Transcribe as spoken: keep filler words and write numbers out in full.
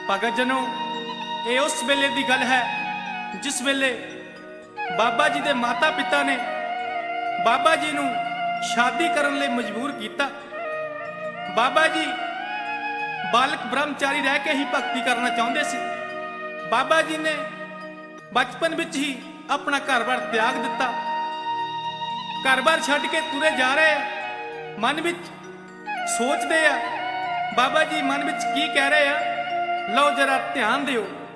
भगत जनों, ये उस वेले की गल है जिस वेले बाबा जी के माता पिता ने बाबा जी नूं शादी करने लई मजबूर किया। बाबा जी बालक ब्रह्मचारी रह के ही भक्ति करना चाहते सी। बाबा जी ने बचपन विच ही अपना घर बार त्याग दिता। घर बार छड्ड के तुरे जा रहे हैं। मन विच सोचते आ बाबा जी मन विच की कह रहे हैं, लो जरा ध्यान दिओ।